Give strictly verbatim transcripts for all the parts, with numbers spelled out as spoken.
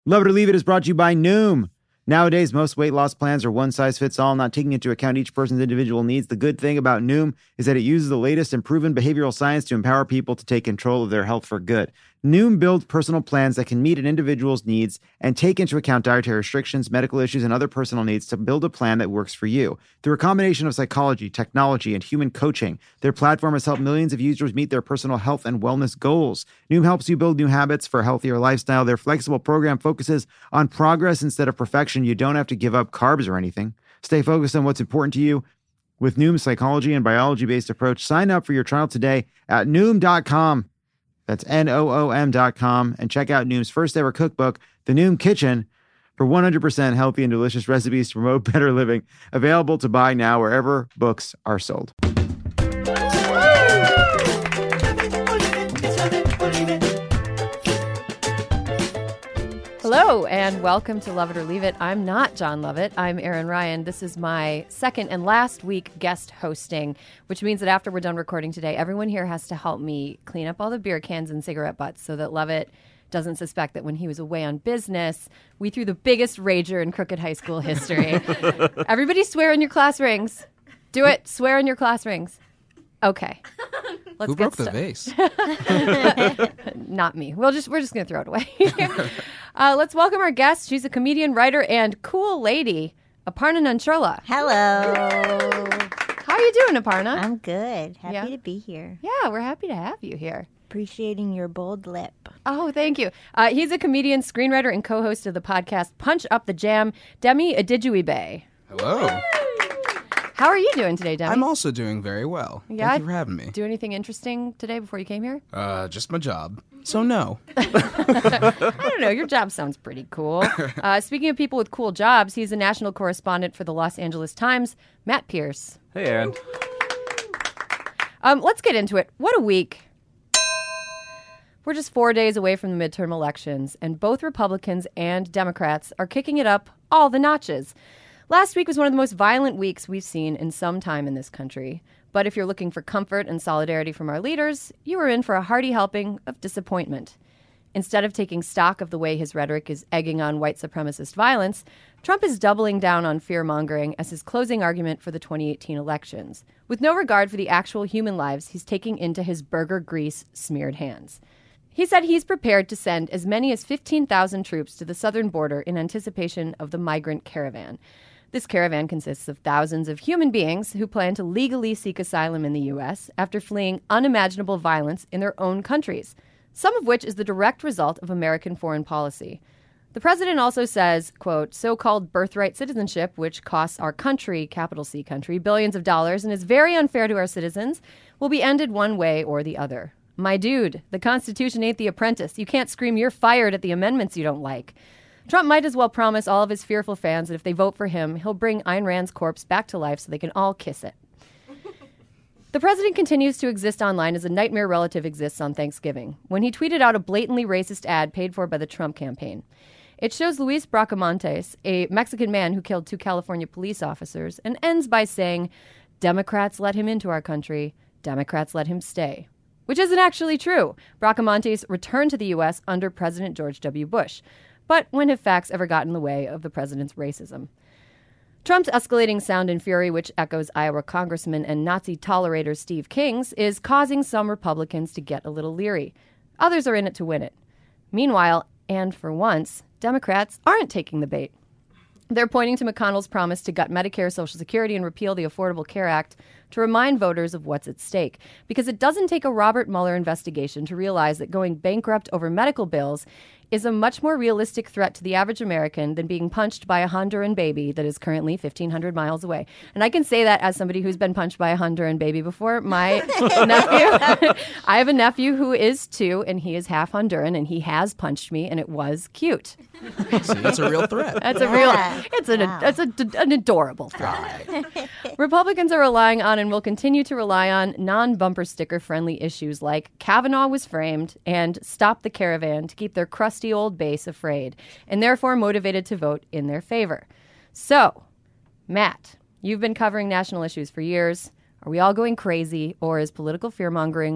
Love It or Leave It is brought to you by Noom. Nowadays, most weight loss plans are one size fits all, not taking into account each person's individual needs. The good thing about Noom is that it uses the latest and proven behavioral science to empower people to take control of their health for good. Noom builds personal plans that can meet an individual's needs and take into account dietary restrictions, medical issues, and other personal needs to build a plan that works for you. Through a combination of psychology, technology, and human coaching, their platform has helped millions of users meet their personal health and wellness goals. Noom helps you build new habits for a healthier lifestyle. Their flexible program focuses on progress instead of perfection. You don't have to give up carbs or anything. Stay focused on what's important to you. With Noom's psychology and biology-based approach, sign up for your trial today at Noom dot com. That's N O O M dot com. And check out Noom's first ever cookbook, The Noom Kitchen, for one hundred percent healthy and delicious recipes to promote better living. Available to buy now wherever books are sold. Hello, and welcome to Love It or Leave It. I'm not John Lovett. I'm Erin Ryan. This is my second and last week guest hosting, which means that after we're done recording today, everyone here has to help me clean up all the beer cans and cigarette butts so that Lovett doesn't suspect that when he was away on business, we threw the biggest rager in Crooked High School history. Everybody swear in your class rings. Do it. Swear in your class rings. Okay. Let's Who get broke the sta- vase? Not me. We'll just we're just gonna throw it away. uh, let's welcome our guest. She's a comedian, writer, and cool lady, Aparna Nancherla. Hello. How are you doing, Aparna? I'm good. Happy Yeah. to be here. Yeah, we're happy to have you here. Appreciating your bold lip. Oh, thank you. Uh, he's a comedian, screenwriter, and co-host of the podcast Punch Up the Jam. Demi Adijuibe. Hello. How are you doing today, Demi? I'm also doing very well. Yeah, Thank you for having me. Do anything interesting today before you came here? Uh, just my job. So no. I don't know. Your job sounds pretty cool. Uh, speaking of people with cool jobs, he's a national correspondent for the Los Angeles Times, Matt Pierce. Hey, Aaron. Um, let's get into it. What a week. We're just four days away from the midterm elections, and both Republicans and Democrats are kicking it up all the notches. Last week was one of the most violent weeks we've seen in some time in this country. But if you're looking for comfort and solidarity from our leaders, you are in for a hearty helping of disappointment. Instead of taking stock of the way his rhetoric is egging on white supremacist violence, Trump is doubling down on fear-mongering as his closing argument for the twenty eighteen elections. With no regard for the actual human lives he's taking into his burger grease smeared hands. He said he's prepared to send as many as fifteen thousand troops to the southern border in anticipation of the migrant caravan. This caravan consists of thousands of human beings who plan to legally seek asylum in the U S after fleeing unimaginable violence in their own countries, some of which is the direct result of American foreign policy. The president also says, quote, so-called birthright citizenship, which costs our country, capital C country, billions of dollars and is very unfair to our citizens, will be ended one way or the other. My dude, the Constitution ain't The Apprentice. You can't scream you're fired at the amendments you don't like. Trump might as well promise all of his fearful fans that if they vote for him, he'll bring Ayn Rand's corpse back to life so they can all kiss it. The president continues to exist online as a nightmare relative exists on Thanksgiving, when he tweeted out a blatantly racist ad paid for by the Trump campaign. It shows Luis Bracamontes, a Mexican man who killed two California police officers, and ends by saying, Democrats let him into our country, Democrats let him stay. Which isn't actually true. Bracamontes returned to the U S under President George W. Bush. But when have facts ever got in the way of the president's racism? Trump's escalating sound and fury, which echoes Iowa Congressman and Nazi tolerator Steve King's, is causing some Republicans to get a little leery. Others are in it to win it. Meanwhile, and for once, Democrats aren't taking the bait. They're pointing to McConnell's promise to gut Medicare, Social Security, and repeal the Affordable Care Act to remind voters of what's at stake. Because it doesn't take a Robert Mueller investigation to realize that going bankrupt over medical bills is a much more realistic threat to the average American than being punched by a Honduran baby that is currently fifteen hundred miles away. And I can say that as somebody who's been punched by a Honduran baby before. My nephew, I have a nephew who is two, and he is half Honduran, and he has punched me, and it was cute. See, that's a real threat. That's Yeah. a real, it's an, Wow. it's a, an adorable threat. Republicans are relying on and will continue to rely on non-bumper sticker friendly issues like Kavanaugh was framed and Stop the Caravan to keep their crusty old base afraid and therefore motivated to vote in their favor. So, Matt, you've been covering national issues for years. Are we all going crazy, or is political fear-mongering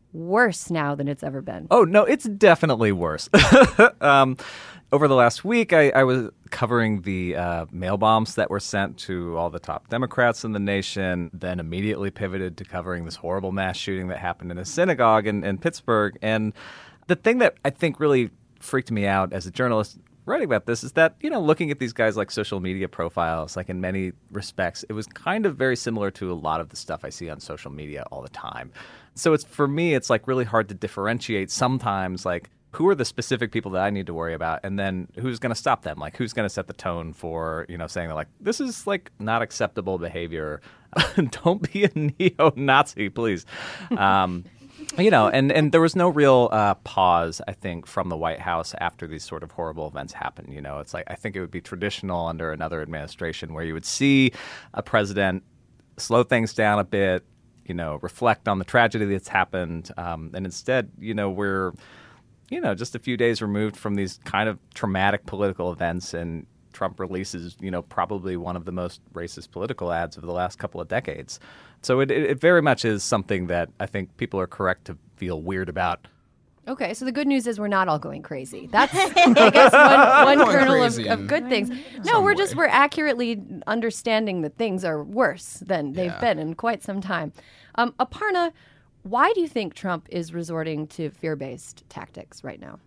worse now than it's ever been. Oh, no, it's definitely worse. um, over the last week, I, I was covering the uh, mail bombs that were sent to all the top Democrats in the nation, then immediately pivoted to covering this horrible mass shooting that happened in a synagogue in, in Pittsburgh. And the thing that I think really freaked me out as a journalist writing about this is that, you know, looking at these guys like social media profiles, like in many respects, it was kind of very similar to a lot of the stuff I see on social media all the time. So it's for me, it's like really hard to differentiate sometimes, like, who are the specific people that I need to worry about, and then who's going to stop them? Like, who's going to set the tone for, you know, saying that, like, this is, like, not acceptable behavior. Don't be a neo-Nazi, please. Um, you know, and, and there was no real uh, pause, I think, from the White House after these sort of horrible events happened. You know, it's like, I think it would be traditional under another administration where you would see a president slow things down a bit, you know, reflect on the tragedy that's happened. Um, and instead, you know, we're, you know, just a few days removed from these kind of traumatic political events, and Trump releases, you know, probably one of the most racist political ads of the last couple of decades. So it, it very much is something that I think people are correct to feel weird about. Okay, so the good news is we're not all going crazy. That's, I guess, one, one Going kernel of, crazy of in good things. No, some we're just, way. we're accurately understanding that things are worse than they've Yeah. been in quite some time. Um, Aparna, why do you think Trump is resorting to fear-based tactics right now?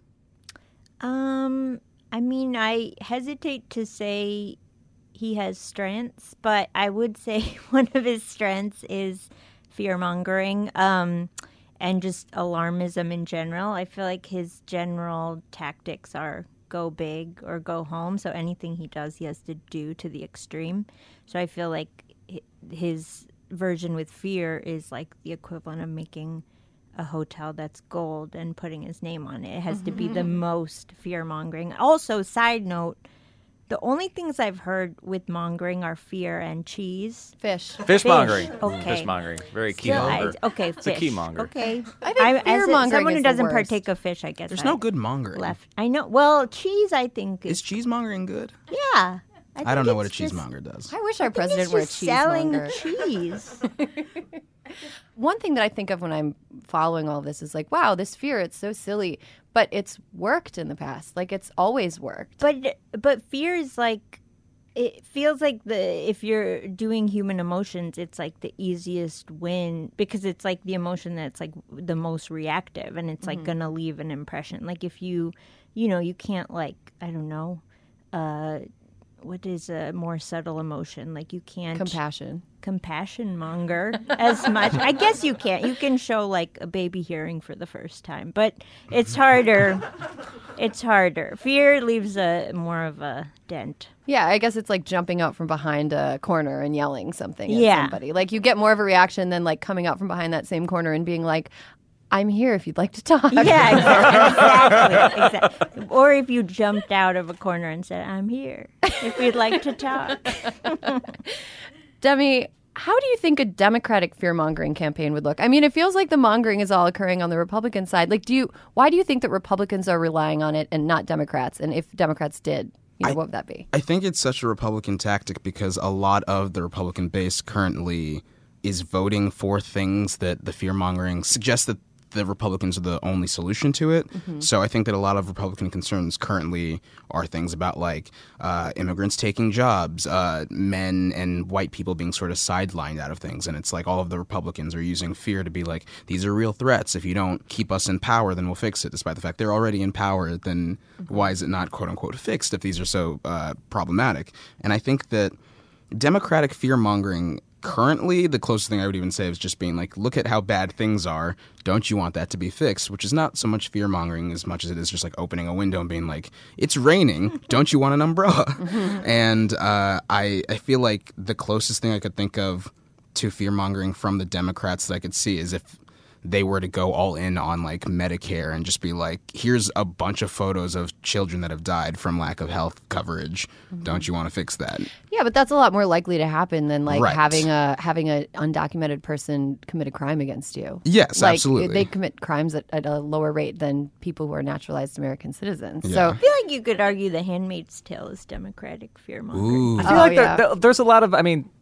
Um, I mean, I hesitate to say he has strengths, but I would say one of his strengths is fear-mongering um, and just alarmism in general. I feel like his general tactics are go big or go home, so anything he does, he has to do to the extreme. So I feel like hi- his version with fear is like the equivalent of making a hotel that's gold and putting his name on it. It has to be the most fear-mongering. Also, side note, the only things I've heard with mongering are fear and cheese. Fish. Fishmongering. Okay. Fishmongering. Very key Still, monger. I- okay, It's a fish. key monger. Okay. I think as a- fear-mongering someone is who the doesn't worst. partake of fish, I guess. There's I no good mongering. left. I know. Well, cheese, I think Is is. cheesemongering good? Yeah. I, think don't know what a it's just- cheesemonger does. I wish our I think president it's were a just selling cheesemonger. cheese. One thing that I think of when I'm following all this is like, wow, this fear, it's so silly, but it's worked in the past. Like, it's always worked. But but fear is like, it feels like the if you're doing human emotions, it's like the easiest win because it's like the emotion that's like the most reactive, and it's like gonna leave an impression. Like if you, you know, you can't like I don't know, uh, what is a more subtle emotion? Like you can't Compassion. compassion monger as much. I guess you can't. You can show like a baby hearing for the first time, but it's harder. It's harder. Fear leaves a more of a dent. Yeah, I guess it's like jumping out from behind a corner and yelling something at Yeah. somebody. Like you get more of a reaction than like coming out from behind that same corner and being like, I'm here if you'd like to talk. Yeah, exactly, exactly, exactly. Or if you jumped out of a corner and said, "I'm here if you'd like to talk." Demi, how do you think a Democratic fear-mongering campaign would look? I mean, it feels like the mongering is all occurring on the Republican side. Like, do you? Why do you think that Republicans are relying on it and not Democrats? And if Democrats did, you know, I- what would that be? I think it's such a Republican tactic because a lot of the Republican base currently is voting for things that the fear-mongering suggests that the Republicans are the only solution to it. Mm-hmm. So I think that a lot of Republican concerns currently are things about like uh, immigrants taking jobs, uh, men and white people being sort of sidelined out of things. And it's like all of the Republicans are using fear to be like, these are real threats. If you don't keep us in power, then we'll fix it. Despite the fact they're already in power, then Mm-hmm. why is it not quote unquote fixed if these are so uh, problematic? And I think that Democratic fear-mongering currently, the closest thing I would even say is just being like, look at how bad things are. Don't you want that to be fixed? Which is not so much fear-mongering as much as it is just like opening a window and being like, it's raining. Don't you want an umbrella? And uh, I, I feel like the closest thing I could think of to fear-mongering from the Democrats that I could see is if they were to go all in on like Medicare and just be like, here's a bunch of photos of children that have died from lack of health coverage. Don't you want to fix that? Yeah, but that's a lot more likely to happen than like Right. having a having a undocumented person commit a crime against you. Yes, like, absolutely. They commit crimes at, at a lower rate than people who are naturalized American citizens. Yeah. So I feel like you could argue The Handmaid's Tale is Democratic fear mongering. Ooh. I feel Oh, like yeah. there, there- there's a lot of, I mean,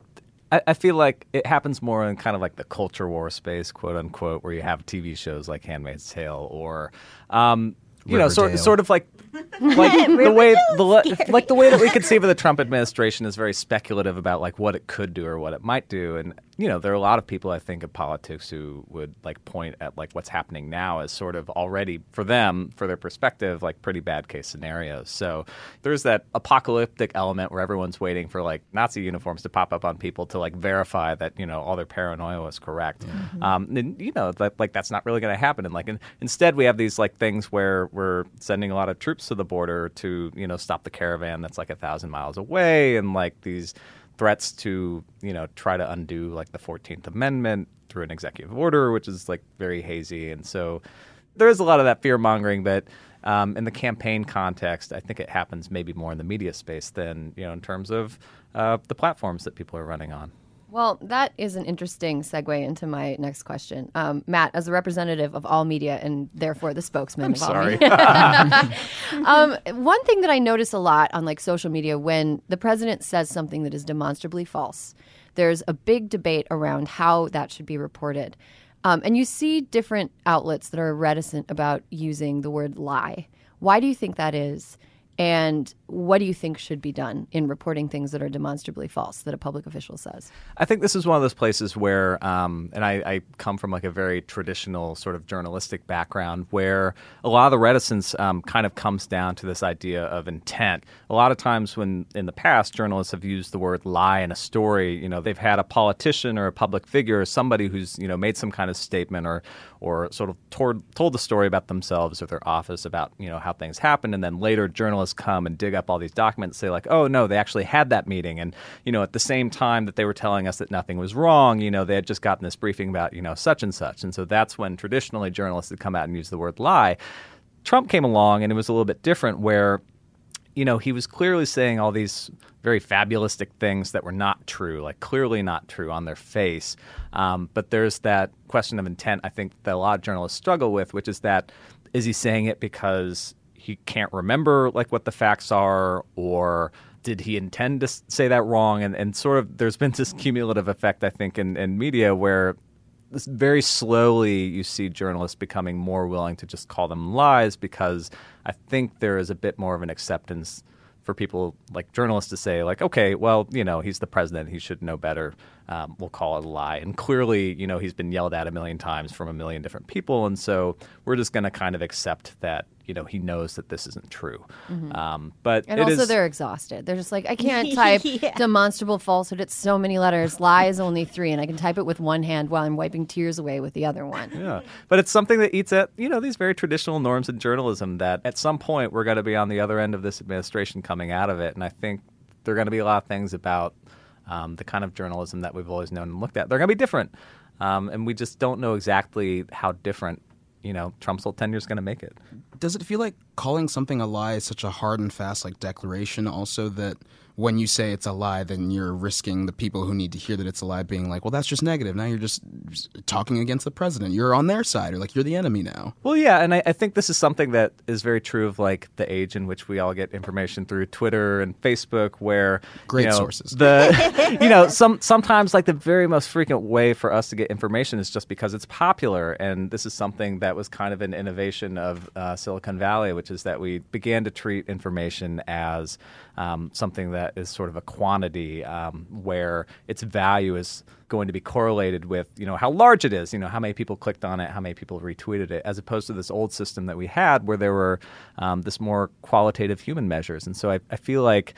I, I feel like it happens more in kind of like the culture war space, quote unquote, where you have T V shows like Handmaid's Tale or, um, you know, sort Riverdale. sort of like like the way the le- like the way that we conceive of the Trump administration is very speculative about like what it could do or what it might do, and you know there are a lot of people I think in politics who would like point at like what's happening now as sort of already for them, for their perspective, like pretty bad case scenarios. So there's that apocalyptic element where everyone's waiting for like Nazi uniforms to pop up on people to like verify that you know all their paranoia was correct. Mm-hmm. Um, and you know that, like that's not really going to happen. And like in, instead we have these like things where we're sending a lot of troops to the border to you know stop the caravan that's like a thousand miles away, and like these threats to you know try to undo like the fourteenth Amendment through an executive order, which is like very hazy. And so there is a lot of that fear mongering, but um, in the campaign context, I think it happens maybe more in the media space than you know in terms of uh, the platforms that people are running on. Well, that is an interesting segue into my next question. Um, Matt, as a representative of all media and therefore the spokesman I'm of all sorry. media. um, one thing that I notice a lot on like social media when the president says something that is demonstrably false, there's a big debate around how that should be reported. Um, and you see different outlets that are reticent about using the word lie. Why do you think that is? And what do you think should be done in reporting things that are demonstrably false that a public official says? I think this is one of those places where, um, and I, I come from like a very traditional sort of journalistic background where a lot of the reticence um, kind of comes down to this idea of intent. A lot of times when in the past journalists have used the word lie in a story, you know, they've had a politician or a public figure or somebody who's, you know, made some kind of statement or or sort of told, told the story about themselves or their office about, you know, how things happened. And then later journalists come and dig up all these documents, say like, oh, no, they actually had that meeting. And, you know, at the same time that they were telling us that nothing was wrong, you know, they had just gotten this briefing about, you know, such and such. And so that's when traditionally journalists would come out and use the word lie. Trump came along and it was a little bit different where, you know, he was clearly saying all these very fabulistic things that were not true, like clearly not true on their face. Um, but there's that question of intent, I think, that a lot of journalists struggle with, which is that is he saying it because he can't remember like what the facts are, or did he intend to say that wrong? And, and sort of there's been this cumulative effect, I think, in, in media where this very slowly you see journalists becoming more willing to just call them lies because I think there is a bit more of an acceptance for people like journalists to say like, okay, well, you know, he's the president. He should know better. Um, we'll call it a lie. And clearly, you know, he's been yelled at a million times from a million different people. And so we're just going to kind of accept that, you know, he knows that this isn't true. Mm-hmm. Um, but And it also is, they're exhausted. They're just like, I can't type Yeah. demonstrable falsehood. It's so many letters. Lie is only three. And I can type it with one hand while I'm wiping tears away with the other one. Yeah, but it's something that eats at, you know, these very traditional norms in journalism that at some point we're going to be on the other end of this administration coming out of it. And I think there are going to be a lot of things about um, the kind of journalism that we've always known and looked at. They're going to be different. Um, and we just don't know exactly how different, you know, Trump's whole tenure is going to make it. Does it feel like calling something a lie is such a hard and fast like declaration also that when you say it's a lie, then you're risking the people who need to hear that it's a lie being like, well, that's just negative. Now you're just, just talking against the president. You're on their side, or like you're the enemy now. Well, yeah, and I, I think this is something that is very true of like the age in which we all get information through Twitter and Facebook, where Great you know, sources. The you know some sometimes like the very most frequent way for us to get information is just because it's popular, and this is something that was kind of an innovation of uh, Silicon Valley, which is that we began to treat information as um, something that is sort of a quantity um, where its value is going to be correlated with, you know, how large it is, you know, how many people clicked on it, how many people retweeted it, as opposed to this old system that we had where there were um, this more qualitative human measures. And so I, I feel like,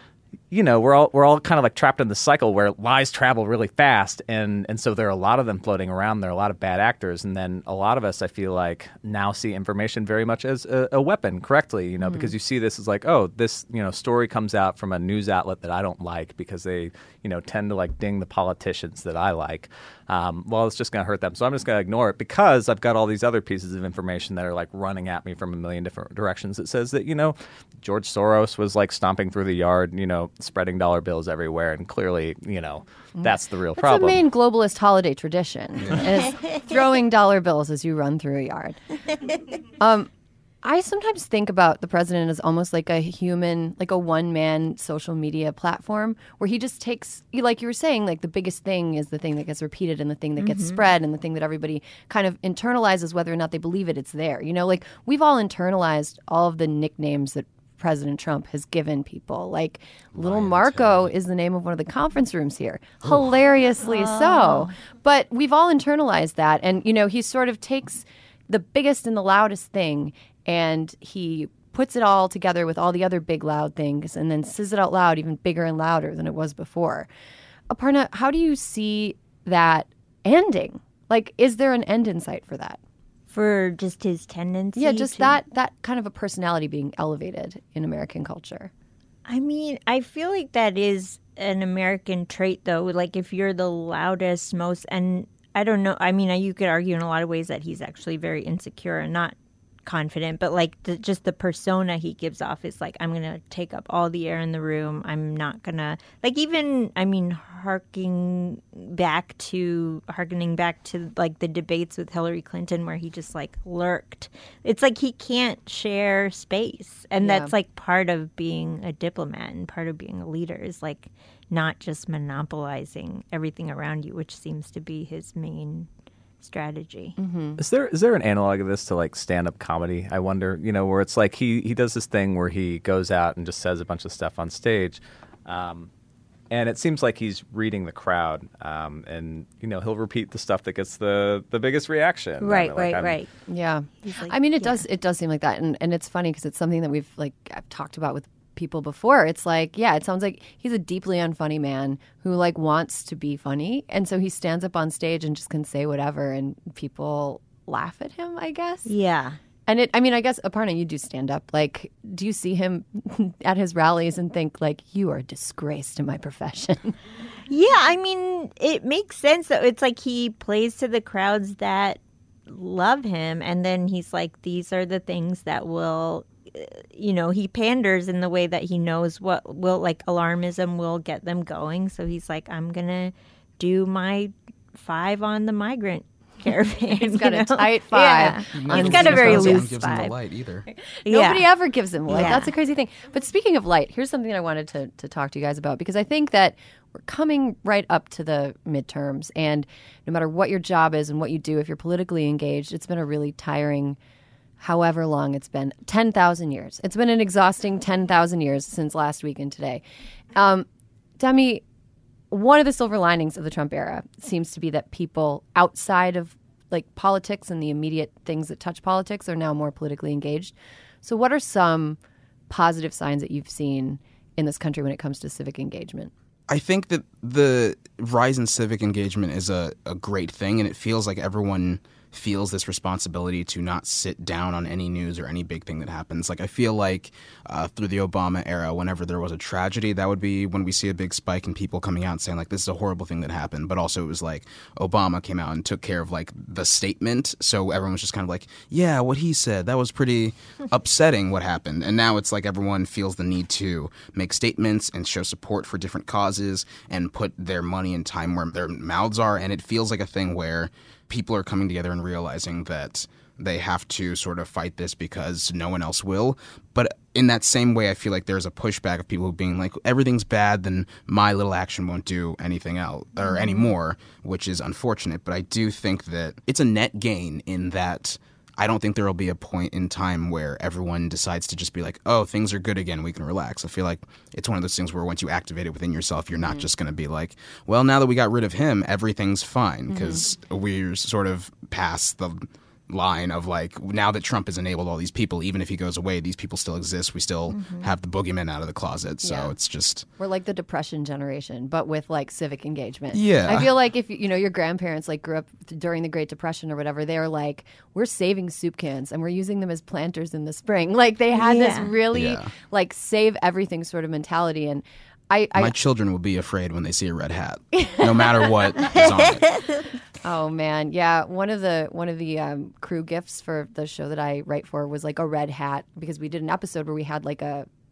you know, we're all we're all kind of like trapped in the cycle where lies travel really fast, and and so there are a lot of them floating around. There are a lot of bad actors, and then a lot of us, I feel like, now see information very much as a, a weapon, correctly, you know, mm-hmm. because you see this as like, oh, this, you know, story comes out from a news outlet that I don't like because they, you know, tend to like ding the politicians that I like. Um, well, it's just going to hurt them, so I'm just going to ignore it because I've got all these other pieces of information that are like running at me from a million different directions. It says that, you know, George Soros was like stomping through the yard, you know, spreading dollar bills everywhere, and clearly, you know, that's the real That's problem. It's a main globalist holiday tradition, is throwing dollar bills as you run through a yard. Um, I sometimes think about the president as almost like a human, like a one-man social media platform where he just takes, like you were saying, like the biggest thing is the thing that gets repeated and the thing that gets Mm-hmm. spread and the thing that everybody kind of internalizes whether or not they believe it, it's there. You know, like we've all internalized all of the nicknames that President Trump has given people. Like Little Marco is the name of one of the conference rooms here. Hilariously so. But we've all internalized that. And, you know, he sort of takes the biggest and the loudest thing and he puts it all together with all the other big loud things and then says it out loud even bigger and louder than it was before. Aparna, how do you see that ending? Like, is there an end in sight for that? For just his tendency Yeah, just to- that that kind of a personality being elevated in American culture. I mean, I feel like that is an American trait, though. Like, if you're the loudest, most, and I don't know. I mean, you could argue in a lot of ways that he's actually very insecure and not confident, but like the, just the persona he gives off is like, I'm gonna take up all the air in the room. I'm not gonna like even. I mean, harking back to harkening back to like the debates with Hillary Clinton where he just like lurked. It's like he can't share space, and Yeah. that's like part of being a diplomat and part of being a leader is like not just monopolizing everything around you, which seems to be his main strategy. Is there is there an analog of this to like stand up comedy? I wonder, you know, where it's like he he does this thing where he goes out and just says a bunch of stuff on stage, um, and it seems like he's reading the crowd, um, and you know he'll repeat the stuff that gets the the biggest reaction. Right, Like, right, I'm- right. Yeah, like, I mean, it yeah. does. It does seem like that, and and it's funny because it's something that we've like I've talked about with people before. It's like, yeah, it sounds like he's a deeply unfunny man who like wants to be funny, and so he stands up on stage and just can say whatever, and people laugh at him, I guess. Yeah. And it, I mean, I guess Aparna, you do stand up. Like, do you see him at his rallies and think like, you are a disgrace to my profession? Yeah, I mean, it makes sense. Though. It's like he plays to the crowds that love him, and then he's like, these are the things that will, uh, you know, he panders in the way that he knows what will, like, alarmism will get them going. So he's like, I'm going to do my five on the migrant caravan. He's got you a know? tight five. Yeah. He's got a very No one loose gives him the five. light either. Nobody Yeah. ever gives him light. Yeah. That's a crazy thing. But speaking of light, here's something I wanted to, to talk to you guys about because I think that we're coming right up to the midterms. And no matter what your job is and what you do, if you're politically engaged, it's been a really tiring, however long it's been, ten thousand years. It's been an exhausting ten thousand years since last week and today. Um, Demi, one of the silver linings of the Trump era seems to be that people outside of like politics and the immediate things that touch politics are now more politically engaged. So what are some positive signs that you've seen in this country when it comes to civic engagement? I think that the rise in civic engagement is a, a great thing, and it feels like everyone feels this responsibility to not sit down on any news or any big thing that happens. Like, I feel like uh, through the Obama era, whenever there was a tragedy, that would be when we see a big spike in people coming out and saying, like, this is a horrible thing that happened. But also it was like Obama came out and took care of, like, the statement. So everyone was just kind of like, yeah, what he said, that was pretty upsetting what happened. And now it's like everyone feels the need to make statements and show support for different causes and put their money and time where their mouths are. And it feels like a thing where people are coming together and realizing that they have to sort of fight this because no one else will. But in that same way, I feel like there's a pushback of people being like, everything's bad, then my little action won't do anything else or anymore, which is unfortunate. But I do think that it's a net gain in that I don't think there will be a point in time where everyone decides to just be like, oh, things are good again, we can relax. I feel like it's one of those things where once you activate it within yourself, you're not mm-hmm. just going to be like, well, now that we got rid of him, everything's fine, because mm-hmm. we're sort of past the line of like, now that Trump has enabled all these people, even if he goes away, these people still exist. We still mm-hmm. have the boogeyman out of the closet. So yeah. it's just... We're like the Depression generation, but with like civic engagement. Yeah. I feel like if, you know, your grandparents like grew up during the Great Depression or whatever, they're like, we're saving soup cans and we're using them as planters in the spring. Like they had yeah. this really yeah. like save everything sort of mentality. And I, I My children will be afraid when they see a red hat, no matter what is on it. Oh man, yeah. One of the one of the um, crew gifts for the show that I write for was like a red hat, because we did an episode where we had like a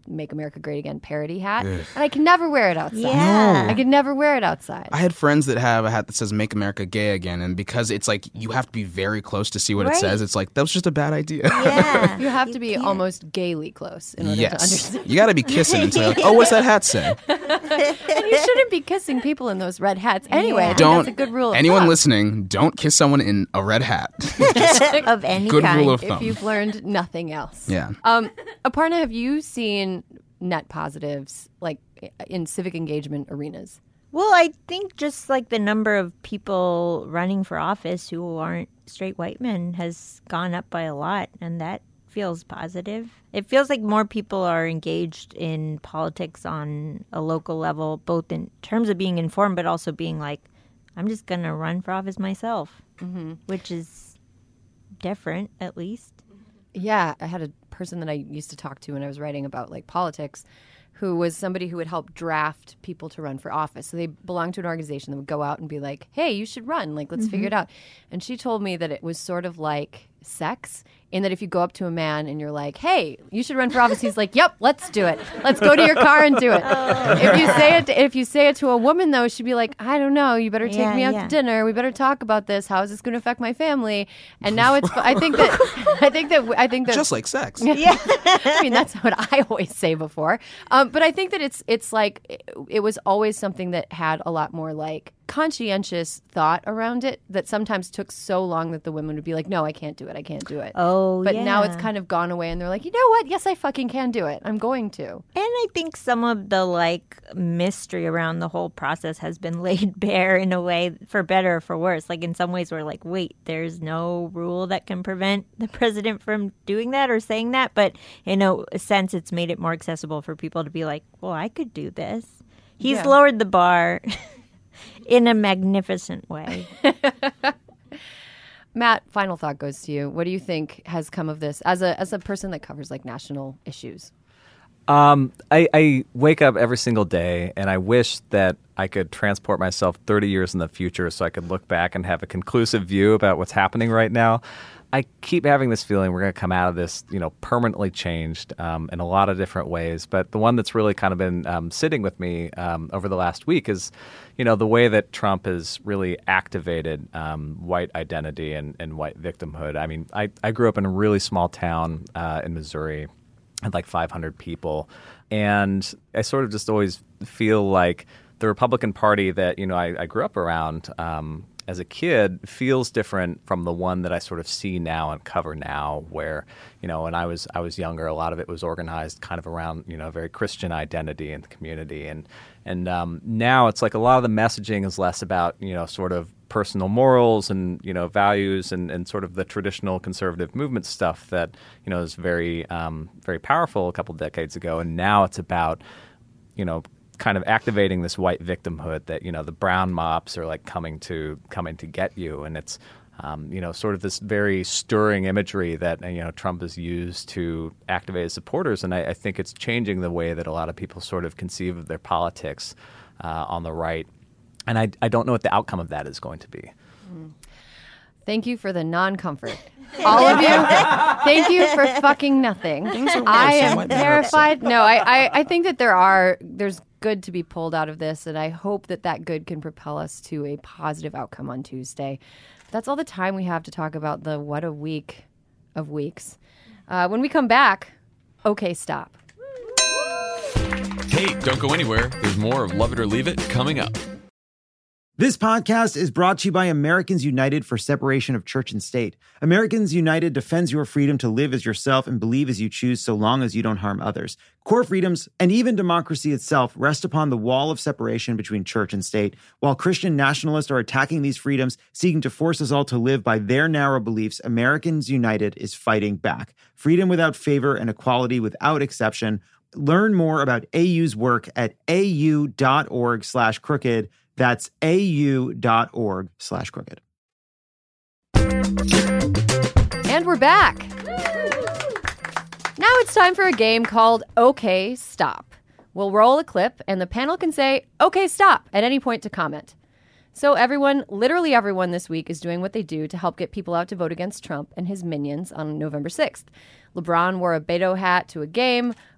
Make America Great Again parody hat. And I can never wear it outside. Yeah. I can never wear it outside. I had friends that have a hat that says "Make America Gay Again," and because it's like you have to be very close to see what Right. it says, it's like that was just a bad idea. Yeah. You have to be can't. almost gaily close in order to Yes, understand. you got to be kissing and say, like, "Oh, what's that hat say?" And you shouldn't be kissing people in those red hats. Anyway, I think Don't. that's a good rule of Anyone thumb. listening, don't kiss someone in a red hat. Of any Good kind. rule of if thumb. you've learned nothing else. Yeah. Um, Aparna, have you seen net positives like in civic engagement arenas? Well, I think just like the number of people running for office who aren't straight white men has gone up by a lot, and that feels positive. It feels like more people are engaged in politics on a local level, both in terms of being informed, but also being like, I'm just going to run for office myself, mm-hmm. which is different, at least. Yeah, I had a person that I used to talk to when I was writing about like politics who was somebody who would help draft people to run for office. So they belonged to an organization that would go out and be like, hey, you should run. Like, let's mm-hmm. figure it out. And she told me that it was sort of like sex in that if you go up to a man and you're like, hey, you should run for office, he's like, yep, let's do it. Let's go to your car and do it. Oh. If you say it, if you say it to a woman, though, she'd be like, I don't know. You better take yeah, me out yeah. to dinner. We better talk about this. How is this going to affect my family? And now it's, I think that, I think that, I think that. Just like sex. Yeah. I mean, that's what I always say before. Um, but I think that it's, it's like, it, it was always something that had a lot more like conscientious thought around it that sometimes took so long that the women would be like, no, I can't do it. I can't do it. Oh, But yeah. now it's kind of gone away and they're like, you know what? Yes, I fucking can do it. I'm going to. And I think some of the like mystery around the whole process has been laid bare in a way, for better or for worse. Like in some ways we're like, wait, there's no rule that can prevent the president from doing that or saying that. But in a sense, it's made it more accessible for people to be like, well, I could do this. He's Yeah. lowered the bar in a magnificent way. Matt, final thought goes to you. What do you think has come of this as a as a person that covers like national issues? Um, I, I wake up every single day and I wish that I could transport myself thirty years in the future so I could look back and have a conclusive view about what's happening right now. I keep having this feeling we're going to come out of this, you know, permanently changed um, in a lot of different ways. But the one that's really kind of been um, sitting with me um, over the last week is, you know, the way that Trump has really activated um, white identity and, and white victimhood. I mean, I, I grew up in a really small town uh, in Missouri, had like five hundred people. And I sort of just always feel like the Republican Party that, you know, I, I grew up around um, as a kid feels different from the one that I sort of see now and cover now, where, you know, when I was I was younger, a lot of it was organized kind of around, you know, a very Christian identity in the community. And and um, now it's like a lot of the messaging is less about, you know, sort of personal morals and, you know, values and, and sort of the traditional conservative movement stuff that, you know, is very, um, very powerful a couple decades ago. And now it's about, you know, kind of activating this white victimhood that, you know, the brown mobs are like coming to coming to get you. And it's, um, you know, sort of this very stirring imagery that, you know, Trump has used to activate his supporters. And I, I think it's changing the way that a lot of people sort of conceive of their politics uh, on the right. And I, I don't know what the outcome of that is going to be. Mm. Thank you for the non-comfort. All of you, thank you for fucking nothing. I am terrified. No, I, I, I think that there are, there's good to be pulled out of this, and I hope that that good can propel us to a positive outcome on Tuesday. That's all the time we have to talk about the what a week of weeks. Uh, when we come back, okay, stop. Hey, don't go anywhere. There's more of Love It or Leave It coming up. This podcast is brought to you by Americans United for Separation of Church and State. Americans United defends your freedom to live as yourself and believe as you choose so long as you don't harm others. Core freedoms and even democracy itself rest upon the wall of separation between church and state. While Christian nationalists are attacking these freedoms, seeking to force us all to live by their narrow beliefs, Americans United is fighting back. Freedom without favor and equality without exception. Learn more about A U's work at au.org slash crooked. That's au.org slash crooked. And we're back. Now it's time for a game called Okay, Stop. We'll roll a clip and the panel can say, okay, stop, at any point to comment. So everyone, literally everyone this week is doing what they do to help get people out to vote against Trump and his minions on November sixth. LeBron wore a Beto hat to a game.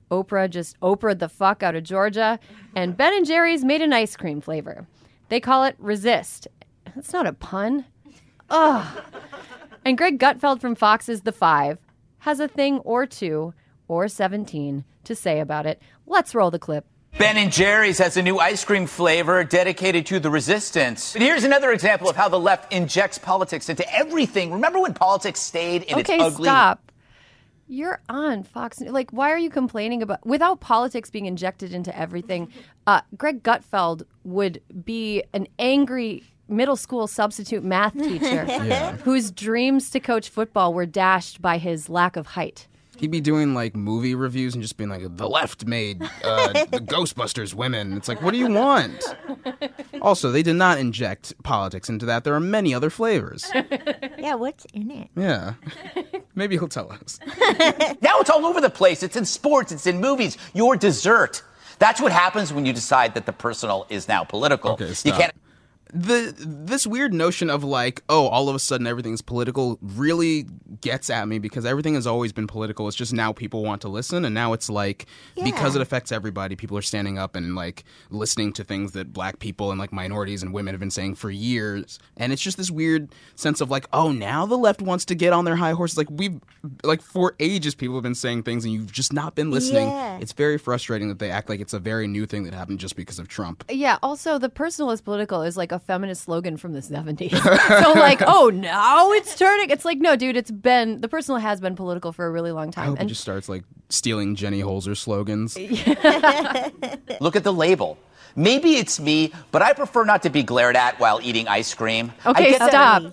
Oprah just Oprah'd the fuck out of Georgia. And Ben and Jerry's made an ice cream flavor. They call it Resist. That's not a pun. Ugh. And Greg Gutfeld from Fox's The Five has a thing or two or seventeen to say about it. Let's roll the clip. Ben and Jerry's has a new ice cream flavor dedicated to the resistance. And here's another example of how the left injects politics into everything. Remember when politics stayed in okay, its ugly... stop. You're on Fox. Like, why are you complaining about... Without politics being injected into everything, uh, Greg Gutfeld would be an angry middle school substitute math teacher Yeah. whose dreams to coach football were dashed by his lack of height. He'd be doing like movie reviews and just being like, the left made uh, the Ghostbusters women. It's like, what do you want? Also, they did not inject politics into that. There are many other flavors. Yeah, what's in it? Yeah. Maybe he'll tell us. Now it's all over the place. It's in sports. It's in movies. Your dessert. That's what happens when you decide that the personal is now political. Okay, You stop. can't... The this weird notion of like, oh, all of a sudden everything's political really gets at me because everything has always been political. It's just now people want to listen, and now it's like because Yeah. it affects everybody, people are standing up and like listening to things that black people and like minorities and women have been saying for years. And it's just this weird sense of like, oh, now the left wants to get on their high horses. Like we've like for ages people have been saying things and you've just not been listening. Yeah. It's very frustrating that they act like it's a very new thing that happened just because of Trump. Yeah, also, the personal is political is like a feminist slogan from the seventies. So, like, oh, now it's turning. It's like, no, dude, it's been, the personal has been political for a really long I time. hope And it just starts like stealing Jenny Holzer slogans. Look at the label. Maybe it's me, but I prefer not to be glared at while eating ice cream. I okay, get that- stop.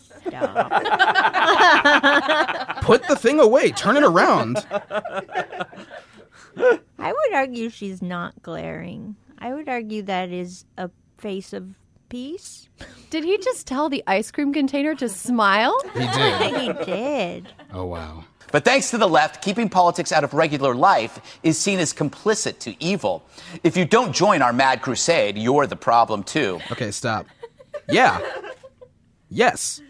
Stop. Put the thing away. Turn it around. I would argue she's not glaring. I would argue that is a face of peace. Did he just tell the ice cream container to smile? He I did. think he did. Oh, wow. But thanks to the left, keeping politics out of regular life is seen as complicit to evil. If you don't join our mad crusade, you're the problem too. Okay, stop. Yeah. Yes.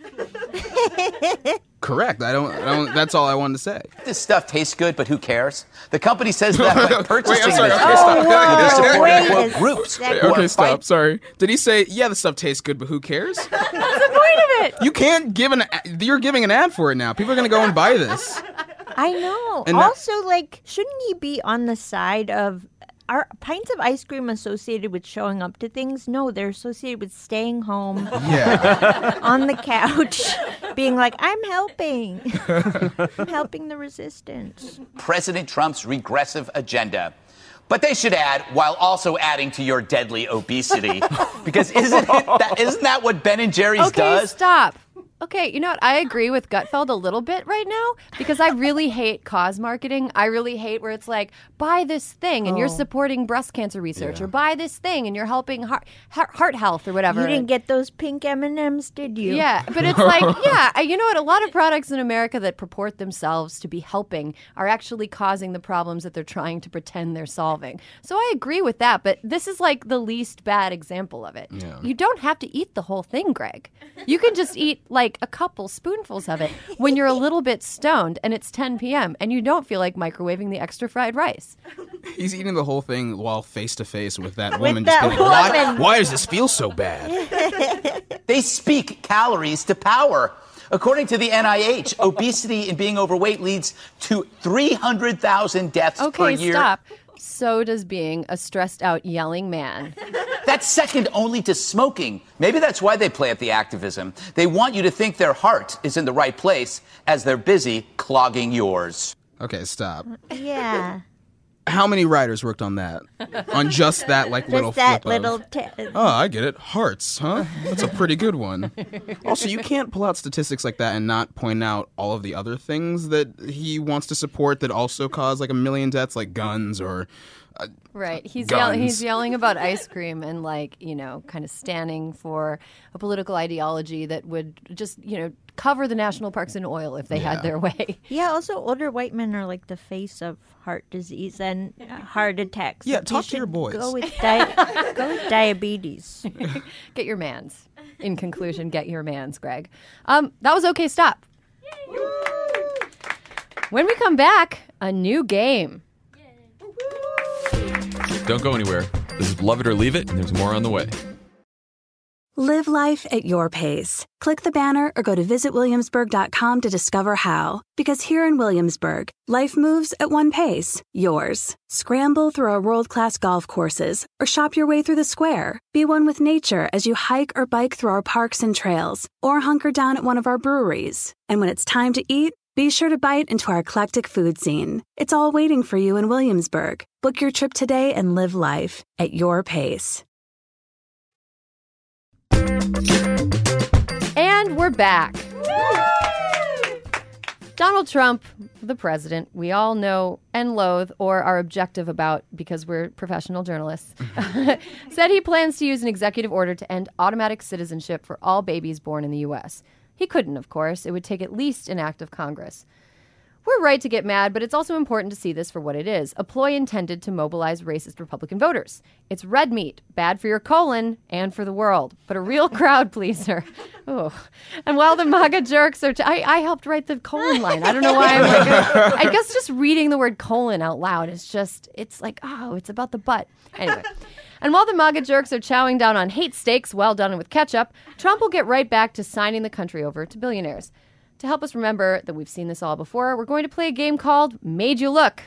Correct. I don't, I don't. That's all I wanted to say. This stuff tastes good, but who cares? The company says that by purchasing I'm sorry, this okay, stop. stuff, they're supporting, Wait a quote, groups. second. who are Okay, stop. fighting- Sorry. Did he say, yeah, the stuff tastes good, but who cares? What's the point of it? You can't give an. You're giving an ad for it now. People are gonna go and buy this. I know. And that- also, like, shouldn't he be on the side of are pints of ice cream associated with showing up to things? No, they're associated with staying home Yeah. on the couch, being like, I'm helping. I'm helping the resistance. President Trump's regressive agenda. But they should add, while also adding to your deadly obesity, because isn't it that, isn't that what Ben and Jerry's Okay, does? stop. Okay, you know what? I agree with Gutfeld a little bit right now because I really hate cause marketing. I really hate where it's like, buy this thing and you're supporting breast cancer research, or buy this thing and you're helping heart, heart heart health or whatever. You didn't get those pink M and M's, did you? Yeah, but it's like, yeah, I- you know what? A lot of products in America that purport themselves to be helping are actually causing the problems that they're trying to pretend they're solving. So I agree with that, but this is like the least bad example of it. Yeah. You don't have to eat the whole thing, Greg. You can just eat like a couple spoonfuls of it when you're a little bit stoned and it's ten p.m. and you don't feel like microwaving the extra fried rice. He's eating the whole thing while face to face with that woman. that just being like, why, woman. why does this feel so bad? They speak calories to power. According to the N I H, obesity and being overweight leads to three hundred thousand deaths per Okay, year. stop. So does being a stressed out yelling man. That's second only to smoking. Maybe that's why they play up the activism. They want you to think their heart is in the right place as they're busy clogging yours. Okay, stop. Yeah. How many writers worked on that? On just that, like, little Just that flip of- little. T- Oh, I get it. Hearts, huh? That's a pretty good one. Also, you can't pull out statistics like that and not point out all of the other things that he wants to support that also cause like a million deaths, like guns or. Uh, Right. He's Guns. yelling, he's yelling about ice cream and like, you know, kind of standing for a political ideology that would just, you know, cover the national parks in oil if they Yeah. had their way. yeah, also, older white men are like the face of heart disease and uh, heart attacks. Yeah, You talk to your should boys. Go with, di- go with diabetes. Get your mans. In conclusion, get your mans, Greg. Um, that was okay. Stop. When we come back, a new game. Don't go anywhere. This is Love It or Leave It, and there's more on the way. Live life at your pace. Click the banner or go to visit williamsburg dot com to discover how. Because here in Williamsburg, life moves at one pace, yours. Scramble through our world-class golf courses or shop your way through the square. Be one with nature as you hike or bike through our parks and trails or hunker down at one of our breweries. And when it's time to eat, be sure to bite into our eclectic food scene. It's all waiting for you in Williamsburg. Book your trip today and live life at your pace. And we're back. Donald Trump, the president, we all know and loathe or are objective about because we're professional journalists, said he plans to use an executive order to end automatic citizenship for all babies born in the U S. He couldn't, of course. It would take at least an act of Congress. We're right to get mad, but it's also important to see this for what it is, a ploy intended to mobilize racist Republican voters. It's red meat, bad for your colon and for the world, but a real crowd pleaser. Oh. And while the MAGA jerks are... T- I, I helped write the colon line. I don't know why I'm like... I guess just reading the word colon out loud is just... It's like, oh, it's about the butt. Anyway. And while the MAGA jerks are chowing down on hate steaks well done with ketchup, Trump will get right back to signing the country over to billionaires. To help us remember that we've seen this all before, we're going to play a game called Made You Look.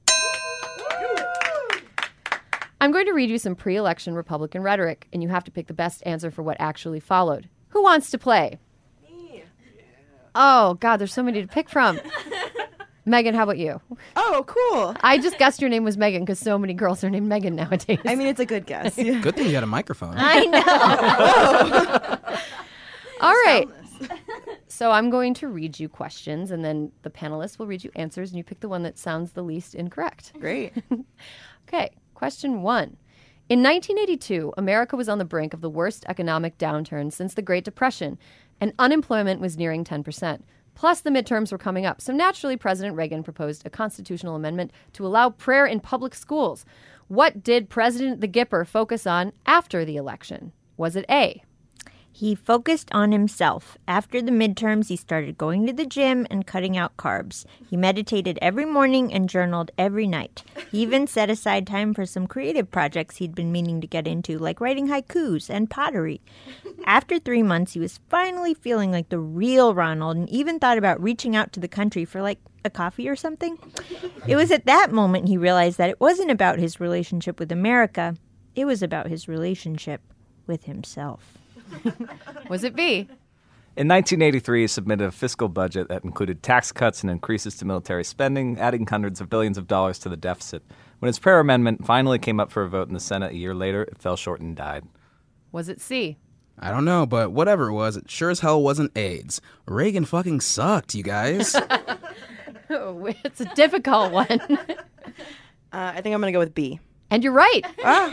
I'm going to read you some pre-election Republican rhetoric, and you have to pick the best answer for what actually followed. Who wants to play? Me. Oh, God, there's so many to pick from. Megan, how about you? Oh, cool. I just guessed your name was Megan because so many girls are named Megan nowadays. I mean, it's a good guess. Yeah. Good thing you got a microphone. I know. All right. So I'm going to read you questions, and then the panelists will read you answers, and you pick the one that sounds the least incorrect. Great. Okay, question one. In nineteen eighty-two, America was on the brink of the worst economic downturn since the Great Depression, and unemployment was nearing ten percent. Plus, the midterms were coming up, so naturally President Reagan proposed a constitutional amendment to allow prayer in public schools. What did President the Gipper focus on after the election? Was it A? He focused on himself. After the midterms, he started going to the gym and cutting out carbs. He meditated every morning and journaled every night. He even set aside time for some creative projects he'd been meaning to get into, like writing haikus and pottery. After three months, he was finally feeling like the real Ronald and even thought about reaching out to the country for, like, a coffee or something. It was at that moment he realized that it wasn't about his relationship with America. It was about his relationship with himself. Was it B? In nineteen eighty-three, he submitted a fiscal budget that included tax cuts and increases to military spending, adding hundreds of billions of dollars to the deficit. When his prayer amendment finally came up for a vote in the Senate a year later, it fell short and died. Was it C? I don't know, but whatever it was, it sure as hell wasn't AIDS. Reagan fucking sucked, you guys. Oh, it's a difficult one. uh, I think I'm going to go with B. And you're right. Ah.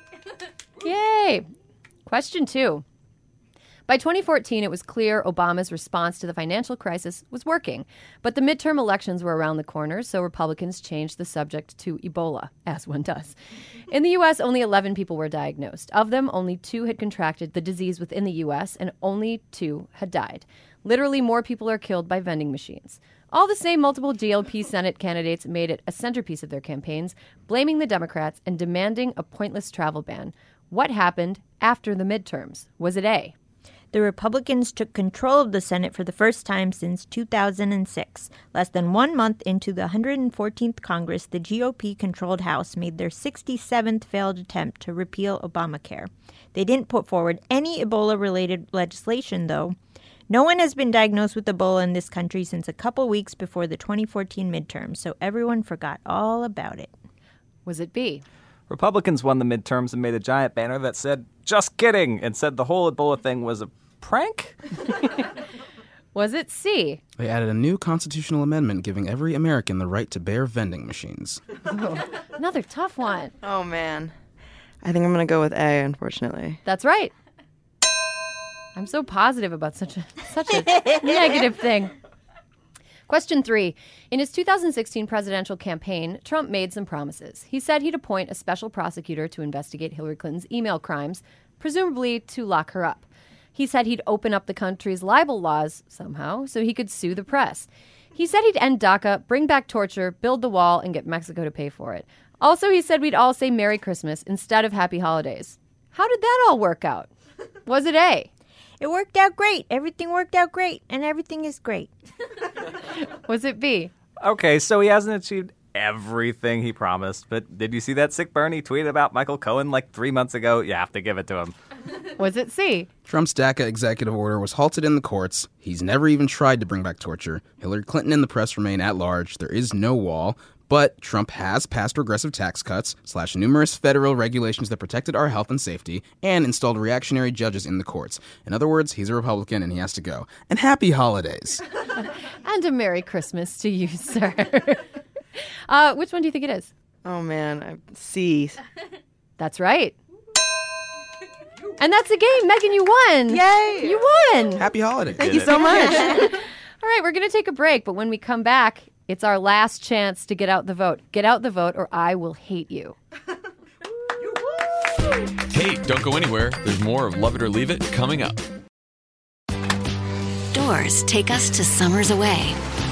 Yay. Question two. By twenty fourteen, it was clear Obama's response to the financial crisis was working. But the midterm elections were around the corner, so Republicans changed the subject to Ebola, as one does. In the U S, only eleven people were diagnosed. Of them, only two had contracted the disease within the U S, and only two had died. Literally, more people are killed by vending machines. All the same, multiple G O P Senate candidates made it a centerpiece of their campaigns, blaming the Democrats and demanding a pointless travel ban. What happened after the midterms? Was it A? The Republicans took control of the Senate for the first time since two thousand six. Less than one month into the one hundred fourteenth Congress, the G O P-controlled House made their sixty-seventh failed attempt to repeal Obamacare. They didn't put forward any Ebola-related legislation, though. No one has been diagnosed with Ebola in this country since a couple weeks before the twenty fourteen midterms, so everyone forgot all about it. Was it B? Republicans won the midterms and made a giant banner that said, "Just kidding," and said the whole Ebola thing was a prank? Was it C? They added a new constitutional amendment giving every American the right to bear vending machines. Oh, another tough one. Oh, man. I think I'm going to go with A, unfortunately. That's right. I'm so positive about such a such a negative thing. Question three. In his two thousand sixteen presidential campaign, Trump made some promises. He said he'd appoint a special prosecutor to investigate Hillary Clinton's email crimes, presumably to lock her up. He said he'd open up the country's libel laws somehow so he could sue the press. He said he'd end DACA, bring back torture, build the wall, and get Mexico to pay for it. Also, he said we'd all say Merry Christmas instead of Happy Holidays. How did that all work out? Was it A? It worked out great. Everything worked out great, and everything is great. Was it B? Okay, so he hasn't achieved everything he promised, but did you see that sick Bernie tweet about Michael Cohen like three months ago? You have to give it to him. Was it C? Trump's DACA executive order was halted in the courts. He's never even tried to bring back torture. Hillary Clinton and the press remain at large. There is no wall. But Trump has passed regressive tax cuts, slashed numerous federal regulations that protected our health and safety, and installed reactionary judges in the courts. In other words, he's a Republican and he has to go. And happy holidays. And a Merry Christmas to you, sir. uh, which one do you think it is? Oh, man. I- C. That's right. And that's the game. Megan, you won. Yay! You won. Happy holidays. Thank you so much. All right, we're going to take a break, but when we come back, it's our last chance to get out the vote. Get out the vote or I will hate you. Hey, don't go anywhere. There's more of Love It or Leave It coming up. Doors take us to summers away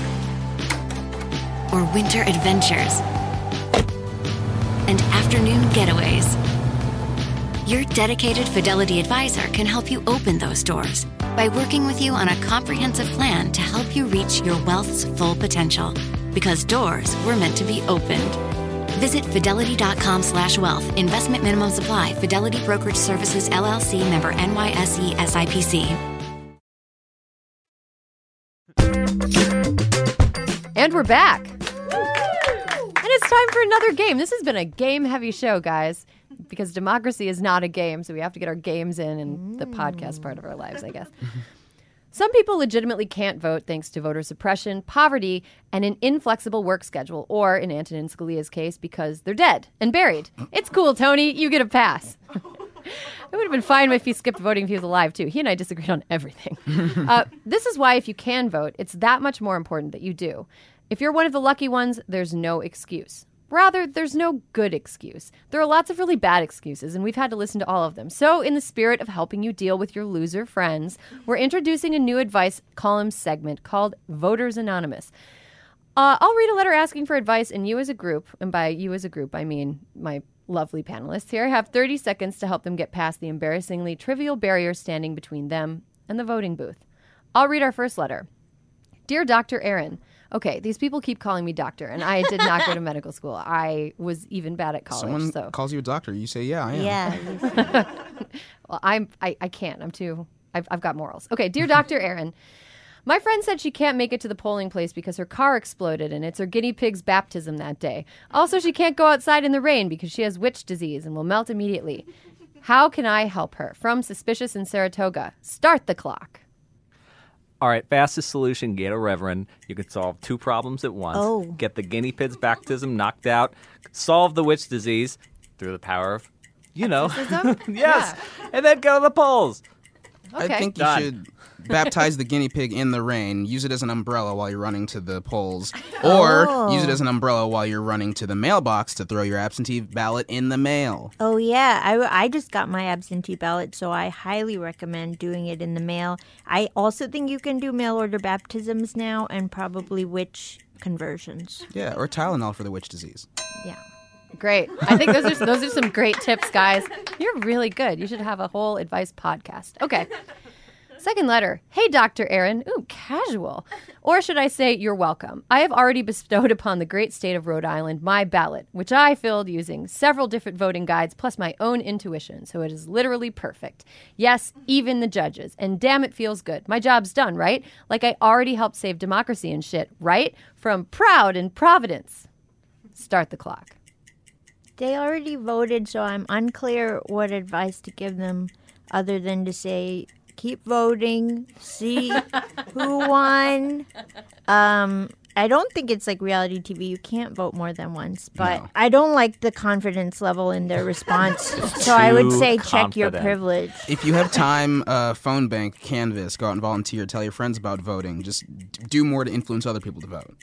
or winter adventures and afternoon getaways. Your dedicated Fidelity advisor can help you open those doors by working with you on a comprehensive plan to help you reach your wealth's full potential. Because doors were meant to be opened. Visit fidelity.com slash wealth. Investment minimum supply. Fidelity Brokerage Services, L L C, member N Y S E S I P C. And we're back. And it's time for another game. This has been a game-heavy show, guys, because democracy is not a game, so we have to get our games in in the podcast part of our lives, I guess. Some people legitimately can't vote thanks to voter suppression, poverty, and an inflexible work schedule, or in Antonin Scalia's case, because they're dead and buried. It's cool, Tony. You get a pass. It would have been fine if he skipped voting if he was alive, too. He and I disagreed on everything. uh, this is why if you can vote, it's that much more important that you do. If you're one of the lucky ones, there's no excuse. Rather, there's no good excuse. There are lots of really bad excuses, and we've had to listen to all of them. So, in the spirit of helping you deal with your loser friends, we're introducing a new advice column segment called Voters Anonymous. Uh, I'll read a letter asking for advice, and you as a group, and by you as a group, I mean my lovely panelists here, have thirty seconds to help them get past the embarrassingly trivial barrier standing between them and the voting booth. I'll read our first letter. Dear Doctor Aaron, okay, these people keep calling me doctor, and I did not go to medical school. I was even bad at college. Someone so. calls you a doctor. You say, yeah, I am. Yeah. Well, I'm, I, I can't. I'm too, I've, I've got morals. Okay, dear Doctor Aaron, my friend said she can't make it to the polling place because her car exploded, and it's her guinea pig's baptism that day. Also, she can't go outside in the rain because she has witch disease and will melt immediately. How can I help her? From Suspicious in Saratoga. Start the clock. All right, fastest solution, get a reverend. You can solve two problems at once. Oh. Get the guinea pig's baptism knocked out. Solve the witch disease through the power of, you know. yes. Yeah. And then go to the polls. Okay. I think you Done. should baptize the guinea pig in the rain, use it as an umbrella while you're running to the polls, or Oh. use it as an umbrella while you're running to the mailbox to throw your absentee ballot in the mail. Oh, yeah. I, I just got my absentee ballot, so I highly recommend doing it in the mail. I also think you can do mail order baptisms now and probably witch conversions. Yeah, or Tylenol for the witch disease. Yeah. Great. I think those are those are some great tips, guys. You're really good. You should have a whole advice podcast. Okay. Second letter. Hey, Doctor Aaron. Ooh, casual. Or should I say, you're welcome. I have already bestowed upon the great state of Rhode Island my ballot, which I filled using several different voting guides plus my own intuition, so it is literally perfect. Yes, even the judges. And damn, it feels good. My job's done, right? Like I already helped save democracy and shit, right? From Proud and Providence. Start the clock. They already voted, so I'm unclear what advice to give them other than to say, keep voting, see who won. Um, I don't think it's like reality T V. You can't vote more than once. But No. I don't like the confidence level in their response. So I would Too say check your confident. privilege. If you have time, uh, phone bank, Canvas, go out and volunteer, tell your friends about voting. Just d- do more to influence other people to vote.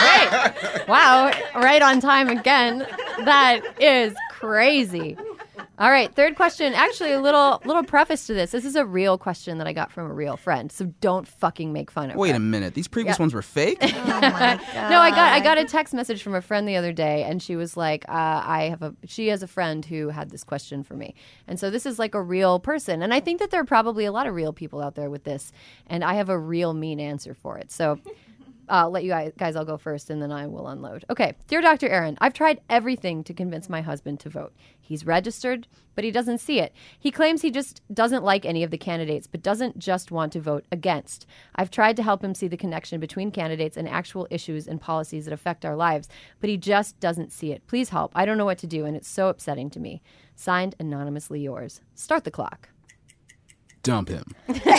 Wow, right on time again. That is crazy. All right, third question. Actually, a little little preface to this. This is a real question that I got from a real friend, so don't fucking make fun of Wait her. a minute. These previous Yeah. ones were fake? Oh my God. No, I got I got a text message from a friend the other day, and she was like, uh, "I have a." She has a friend who had this question for me, and so this is like a real person, and I think that there are probably a lot of real people out there with this, and I have a real mean answer for it. So. I'll let you guys, guys all go first, and then I will unload. Okay. Dear Doctor Aaron, I've tried everything to convince my husband to vote. He's registered, but he doesn't see it. He claims he just doesn't like any of the candidates, but doesn't just want to vote against. I've tried to help him see the connection between candidates and actual issues and policies that affect our lives, but he just doesn't see it. Please help. I don't know what to do, and it's so upsetting to me. Signed, anonymously yours. Start the clock. Dump him.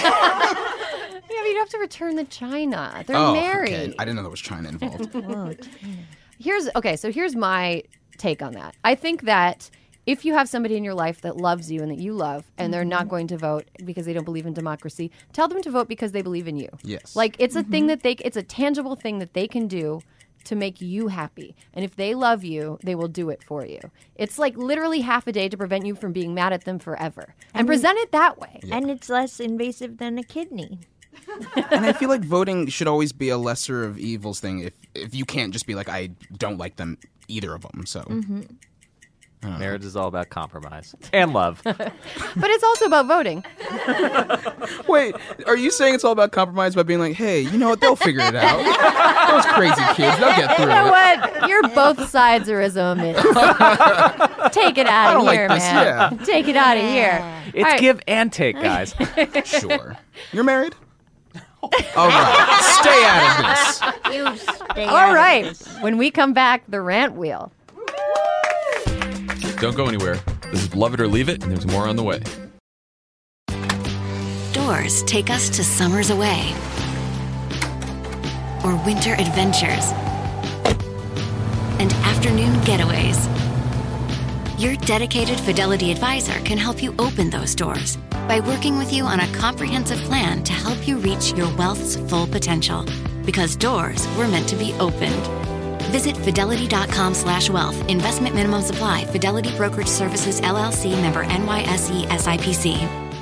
Yeah, but you'd have to return the china. They're oh, married. okay. I didn't know there was China involved. Whoa, Here's okay, so here's my take on that. I think that if you have somebody in your life that loves you and that you love, and they're not going to vote because they don't believe in democracy, tell them to vote because they believe in you. Yes. Like it's a thing that they it's a tangible thing that they can do to make you happy. And if they love you, they will do it for you. It's like literally half a day to prevent you from being mad at them forever. And present it that way. And it's less invasive than a kidney. And I feel like voting should always be a lesser of evils thing if if you can't just be like, I don't like them, either of them. So Mm-hmm. Marriage is all about compromise and love. But it's also about voting. Wait, are you saying it's all about compromise by being like, hey, you know what, they'll figure it out. Those crazy kids, they'll get through You know it. what? You're both sides-erism. Take it out I of don't like here, this, man. yeah. Take it out of here. It's All right. give and take, guys. Sure. You're married? All right. Stay out of this. You stay All out of right. this. When we come back, the rant wheel. Don't go anywhere. This is Love It or Leave It, and there's more on the way. Doors take us to summers away or winter adventures and afternoon getaways. Your dedicated Fidelity advisor can help you open those doors by working with you on a comprehensive plan to help you reach your wealth's full potential. Because doors were meant to be opened. Visit fidelity.com slash wealth. Investment minimum supply. Fidelity Brokerage Services, L L C, member N Y S E S I P C.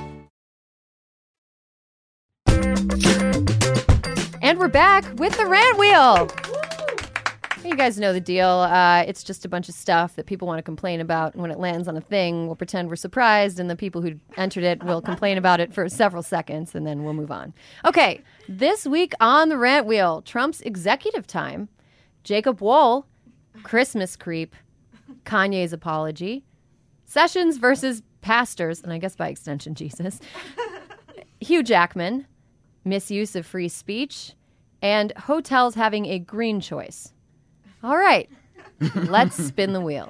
And we're back with the rant wheel. You guys know the deal. Uh, it's just a bunch of stuff that people want to complain about. And when it lands on a thing, we'll pretend we're surprised, and the people who entered it will complain about it for several seconds, and then we'll move on. Okay, this week on the rant wheel, Trump's executive time, Jacob Wohl, Christmas creep, Kanye's apology, Sessions versus pastors, and I guess by extension Jesus, Hugh Jackman, misuse of free speech, and hotels having a green choice. All right, let's spin the wheel.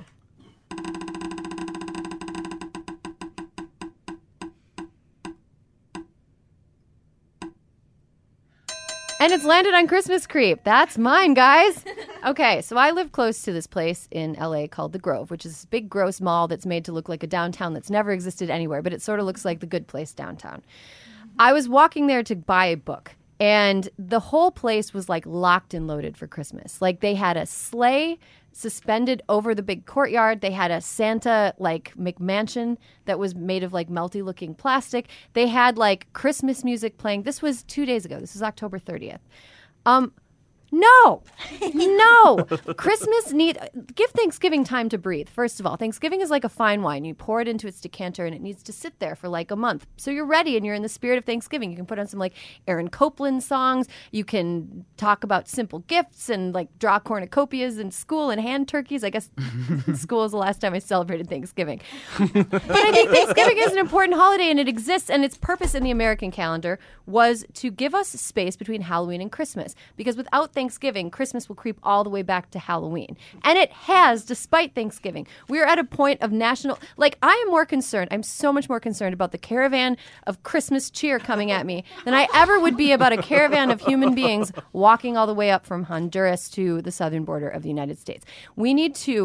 And it's landed on Christmas Creep. That's mine, guys. Okay, so I live close to this place in L A called The Grove, which is this big, gross mall that's made to look like a downtown that's never existed anywhere, but it sort of looks like the good place downtown. I was walking there to buy a book, and the whole place was like locked and loaded for Christmas. Like they had a sleigh suspended over the big courtyard. They had a Santa like McMansion that was made of like melty looking plastic. They had like Christmas music playing. This was two days ago. This was October thirtieth. Um, No, no. Christmas need give Thanksgiving time to breathe. First of all, Thanksgiving is like a fine wine. You pour it into its decanter, and it needs to sit there for like a month. So you're ready, and you're in the spirit of Thanksgiving. You can put on some like Aaron Copland songs. You can talk about simple gifts and like draw cornucopias in school and hand turkeys. I guess school is the last time I celebrated Thanksgiving. But I think Thanksgiving is an important holiday, and it exists. And its purpose in the American calendar was to give us space between Halloween and Christmas, because without Thanksgiving, Christmas will creep all the way back to Halloween. And it has, despite Thanksgiving. We are at a point of national... Like, I am more concerned, I'm so much more concerned about the caravan of Christmas cheer coming at me than I ever would be about a caravan of human beings walking all the way up from Honduras to the southern border of the United States. We need to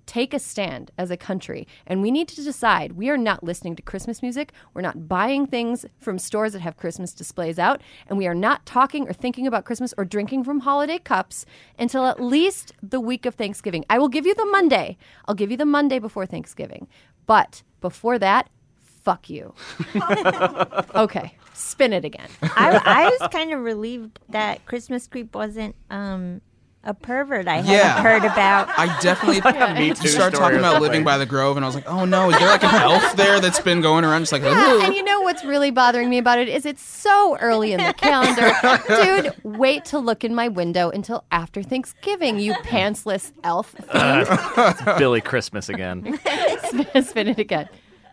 take a stand as a country, and we need to decide we are not listening to Christmas music, we're not buying things from stores that have Christmas displays out, and we are not talking or thinking about Christmas or drinking from holiday cups until at least the week of Thanksgiving. I will give you the Monday. I'll give you the Monday before Thanksgiving. But before that, fuck you. Okay, spin it again. I, I was kind of relieved that Christmas Creep wasn't um, a pervert I Yeah. hadn't heard about. I definitely Me you Too started story talking or about living something. by the Grove, and I was like, oh no, is there like an elf there that's been going around just like, Yeah, "Ooh." and you know what's really bothering me about it is it's so early in the calendar. Dude, wait to look in my window until after Thanksgiving, you pantsless elf fiend. It's Billy Christmas again. spin, spin it again.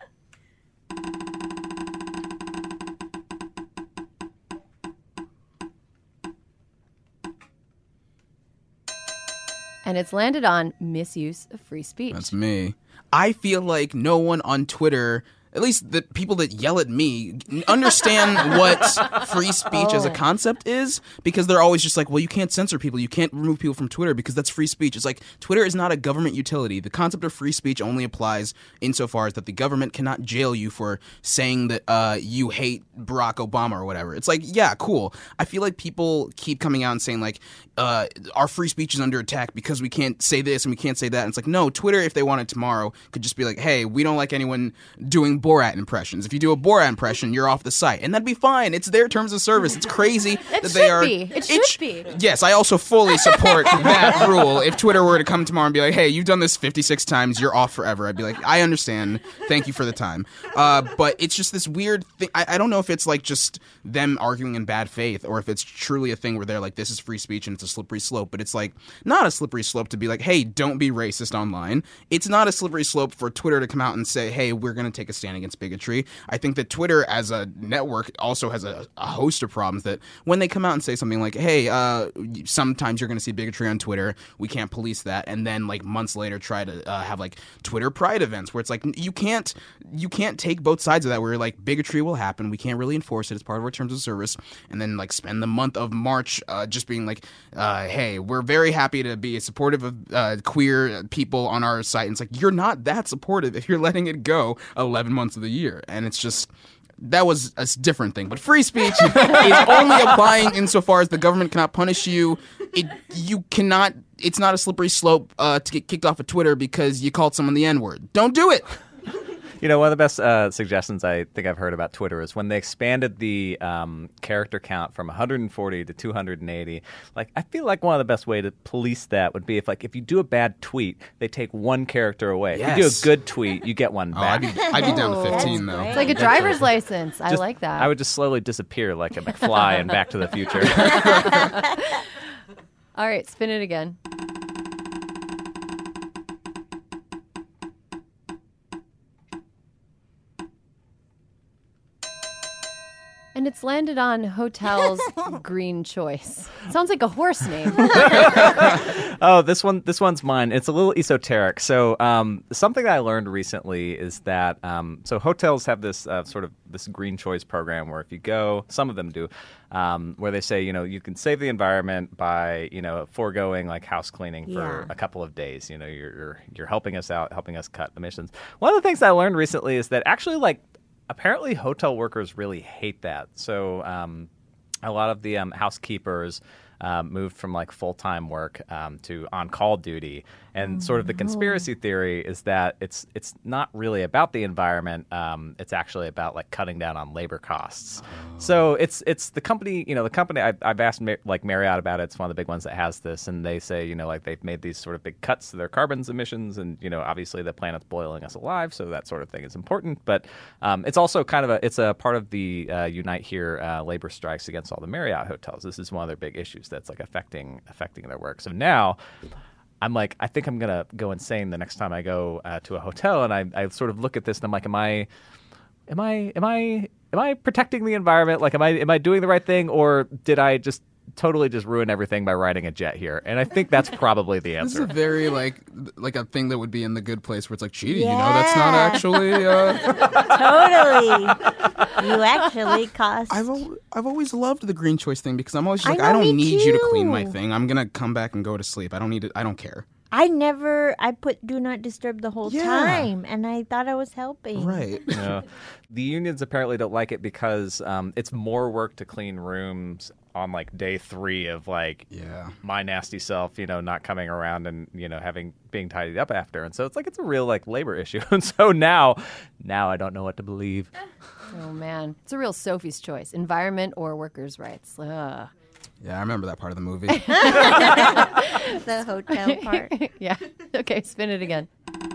And it's landed on misuse of free speech. That's me. I feel like no one on Twitter, at least the people that yell at me, understand what free speech as a concept is, because they're always just like, well, you can't censor people. You can't remove people from Twitter because that's free speech. It's like Twitter is not a government utility. The concept of free speech only applies insofar as that the government cannot jail you for saying that uh, you hate Barack Obama or whatever. It's like, yeah, cool. I feel like people keep coming out and saying like, uh, our free speech is under attack because we can't say this and we can't say that. And it's like, no, Twitter, if they wanted tomorrow, could just be like, hey, we don't like anyone doing Borat impressions. If you do a Borat impression, you're off the site. And that'd be fine. It's their terms of service. It's crazy that should they are. be. It should sh- be. Yes, I also fully support that rule. If Twitter were to come tomorrow and be like, hey, you've done this fifty-six times, you're off forever, I'd be like, I understand. Thank you for the time. Uh, but it's just this weird thing. I, I don't know if it's like just them arguing in bad faith or if it's truly a thing where they're like, this is free speech and it's a slippery slope. But it's like not a slippery slope to be like, hey, don't be racist online. It's not a slippery slope for Twitter to come out and say, hey, we're going to take a stand against bigotry. I think that Twitter as a network also has a, a host of problems that when they come out and say something like, hey, uh, sometimes you're going to see bigotry on Twitter, we can't police that, and then like months later try to uh, have like Twitter pride events where it's like you can't you can't take both sides of that where you're like bigotry will happen, we can't really enforce it, it's part of our terms of service, and then like spend the month of March uh, just being like, uh, hey, we're very happy to be supportive of uh, queer people on our site. And it's like, you're not that supportive if you're letting it go eleven months of the year. And it's just, that was a different thing. But free speech is only applying insofar as the government cannot punish you. It you cannot, it's not a slippery slope uh, to get kicked off of Twitter because you called someone the N-word. Don't do it. You know, one of the best uh, suggestions I think I've heard about Twitter is when they expanded the um, character count from one hundred forty to two hundred eighty. Like, I feel like one of the best way to police that would be if, like, if you do a bad tweet, they take one character away. Yes. If you do a good tweet, you get one Oh, I'd back. be, I'd be down to That's fifteen, though. great. It's like a driver's license. I Just- like that. I would just slowly disappear like a McFly in Back to the Future. All right, spin it again. And it's landed on Hotel's Green Choice. Sounds like a horse name. Oh, this one, this one's mine. It's a little esoteric. So, um, something that I learned recently is that um, so hotels have this uh, sort of this green choice program where if you go, some of them do, um, where they say, you know, you can save the environment by, you know, foregoing like house cleaning for Yeah. a couple of days. You know, you're, you're you're helping us out, helping us cut emissions. One of the things that I learned recently is that actually, like, apparently hotel workers really hate that. So um, a lot of the um, housekeepers um, moved from like full-time work um, to on-call duty. And sort of the conspiracy theory is that it's it's not really about the environment. Um, it's actually about like cutting down on labor costs. So it's it's the company, you know, the company, I, I've asked Mar- like Marriott about it. It's one of the big ones that has this. And they say, you know, like they've made these sort of big cuts to their carbon emissions. And, you know, obviously the planet's boiling us alive. So that sort of thing is important. But um, it's also kind of a, it's a part of the uh, Unite Here uh, labor strikes against all the Marriott hotels. This is one of their big issues that's like affecting affecting their work. So now I'm like, I think I'm going to go insane the next time I go uh, to a hotel. And I, I sort of look at this and I'm like, am I, am I, am I, am I protecting the environment? Like, am I, am I doing the right thing? Or did I just totally just ruin everything by riding a jet here? And I think that's probably the This is answer. a very like like a thing that would be in The Good Place where it's like, cheating, you know, that's not actually. Uh... Totally. You actually cost. I've al- I've always loved the green choice thing because I'm always just I like, know, I, don't me need you to clean my too. thing. I'm gonna come back and go to sleep. I don't need it. I don't care. I never, I put do not disturb the whole Yeah. time, and I thought I was helping. Right. Yeah. The unions apparently don't like it because um, it's more work to clean rooms on like day three of like Yeah. my nasty self, you know, not coming around and, you know, having being tidied up after. And so it's like it's a real like labor issue. And so now, now I don't know what to believe. Oh, man. It's a real Sophie's choice. Environment or workers' rights. Ugh. Yeah, I remember that part of the movie. The hotel part. Yeah. Okay, spin it again.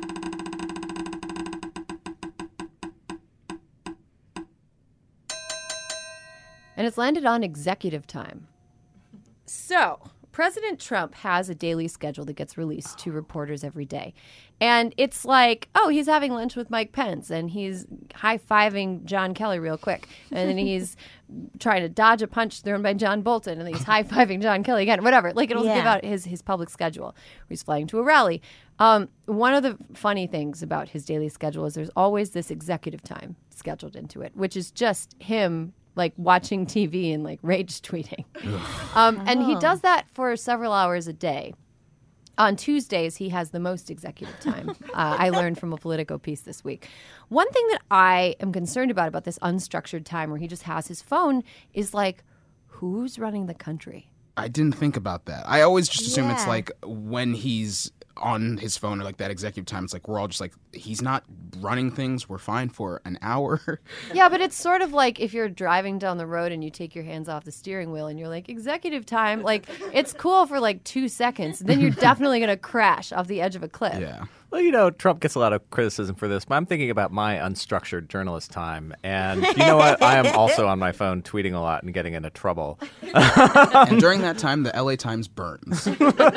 And it's landed on executive time. So, President Trump has a daily schedule that gets released to reporters every day. And it's like, oh, he's having lunch with Mike Pence and he's high-fiving John Kelly real quick. And then he's trying to dodge a punch thrown by John Bolton and then he's high-fiving John Kelly again, whatever. Like, it'll Yeah. give out his, his public schedule. He's flying to a rally. Um, one of the funny things about his daily schedule is there's always this executive time scheduled into it, which is just him like watching T V and like rage tweeting. um, and he does that for several hours a day. On Tuesdays, he has the most executive time. uh, I learned from a Politico piece this week. One thing that I am concerned about about this unstructured time where he just has his phone is like, who's running the country? I didn't think about that. I always just assume it's Yeah. like when he's on his phone or like that executive time, it's like we're all just like, he's not running things. We're fine for an hour. Yeah, but it's sort of like if you're driving down the road and you take your hands off the steering wheel and you're like, executive time, like it's cool for like two seconds. Then you're definitely going to crash off the edge of a cliff. Yeah. Well, you know, Trump gets a lot of criticism for this, but I'm thinking about my unstructured journalist time. And you know what? I am also on my phone tweeting a lot and getting into trouble. And during that time, the L A Times burns.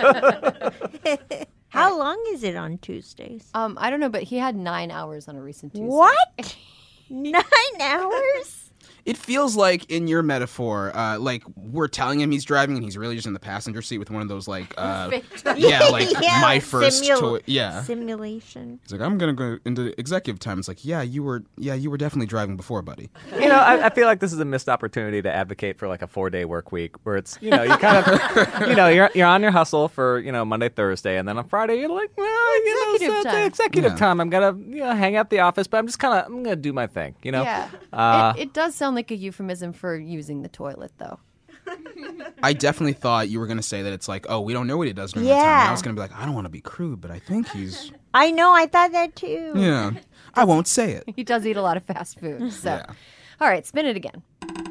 How long is it on Tuesdays? Um, I don't know, but he had nine hours on a recent Tuesday. What? Nine hours? It feels like in your metaphor, uh, like we're telling him he's driving and he's really just in the passenger seat with one of those like, uh, yeah, like Yeah, my first simul- toy. Yeah. Simulation. He's like, I'm going to go into executive time. It's like, yeah, you were, yeah, you were definitely driving before, buddy. You know, I, I feel like this is a missed opportunity to advocate for like a four-day work week where it's, you know, you kind of, you know, you're you're on your hustle for, you know, Monday, Thursday, and then on Friday you're like, well, you know, Executive so it's time. executive Yeah. time. I'm gonna, you know, hang out at the office, but I'm just kind of, I'm gonna do my thing, you know. Yeah. Uh, it, it does sound like a euphemism for using the toilet, though. I definitely thought you were going to say that it's like, oh, we don't know what he does during that time. Yeah. And I was going to be like, I don't want to be crude, but I think he's, I know, I thought that too. yeah, I won't say it. He does eat a lot of fast food. So, Yeah. all right, spin it again.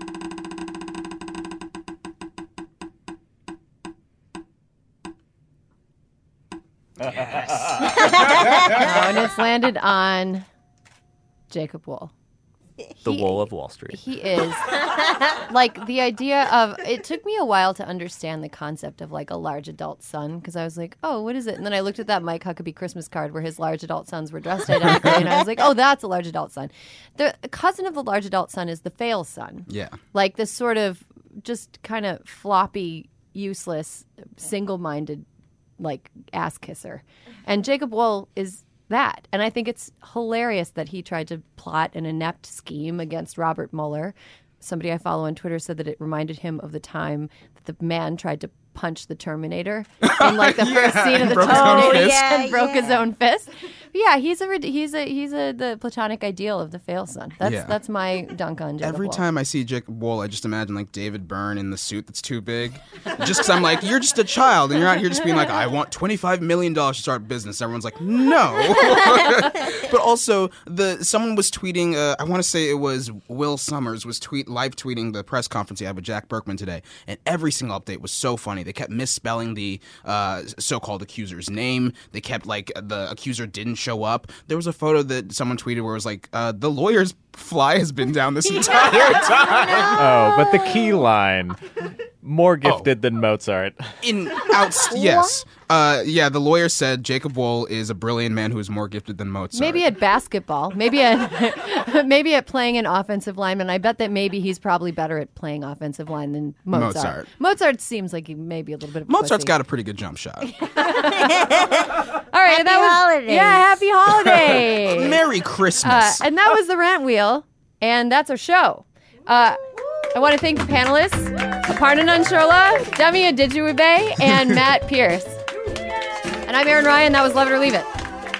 Oh, and it's landed on Jacob Wool. the He- wool of Wall Street. He is. Like, the idea of, it took me a while to understand the concept of, like, a large adult son, because I was like, oh, what is it? And then I looked at that Mike Huckabee Christmas card where his large adult sons were dressed identically, and I was like, oh, that's a large adult son. The cousin of the large adult son is the fail son. Yeah. Like, this sort of just kind of floppy, useless, single-minded, like, ass kisser. And Jacob Wool is that. And I think it's hilarious that he tried to plot an inept scheme against Robert Mueller. Somebody I follow on Twitter said that it reminded him of the time that the man tried to punch the Terminator in like the Yeah, first scene of and the broke his own Terminator fist. and Yeah, broke his yeah. own fist. But yeah, he's a rid- he's a he's a the platonic ideal of the fail son. That's Yeah. that's my dunk on Jacob Every Wool. time I see Jacob Wool, I just imagine like David Byrne in the suit that's too big. Just because I'm like, you're just a child, and you're out here just being like, I want twenty-five million dollars to start a business. Everyone's like, no. But also, the someone was tweeting. Uh, I want to say it was Will Summers was tweet live tweeting the press conference he had with Jack Berkman today, and every single update was so funny. They kept misspelling the uh, so-called accuser's name. They kept like the accuser didn't show up. There was a photo that someone tweeted where it was like, uh, the lawyer's fly has been down this entire time. Oh, but the key line: more gifted than Mozart. In out, yes, uh, yeah. The lawyer said Jacob Wool is a brilliant man who is more gifted than Mozart. Maybe at basketball, maybe at maybe at playing an offensive lineman. I bet that maybe he's probably better at playing offensive line than Mozart. Mozart. Mozart seems like he may be a little bit of a Mozart's pussy. got a pretty good jump shot. All right, Happy and that was, holidays. Yeah, happy holidays. Merry Uh, Christmas. and that was the rant wheel, and that's our show. Uh, I want to thank the panelists, Aparna Nanshola, Demi Adijuibe, and Matt Pierce. And I'm Erin Ryan. That was Love It or Leave It.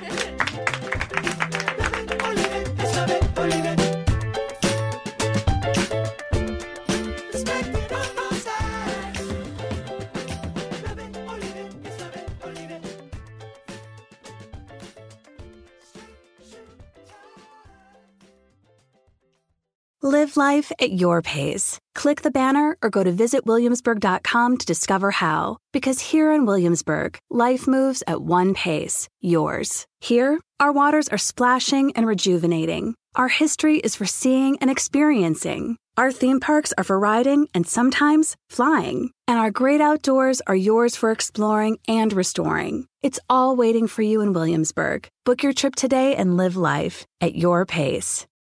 Live life at your pace. Click the banner or go to visit williamsburg dot com to discover how. Because here in Williamsburg, life moves at one pace, yours. Here, our waters are splashing and rejuvenating. Our history is for seeing and experiencing. Our theme parks are for riding and sometimes flying. And our great outdoors are yours for exploring and restoring. It's all waiting for you in Williamsburg. Book your trip today and live life at your pace.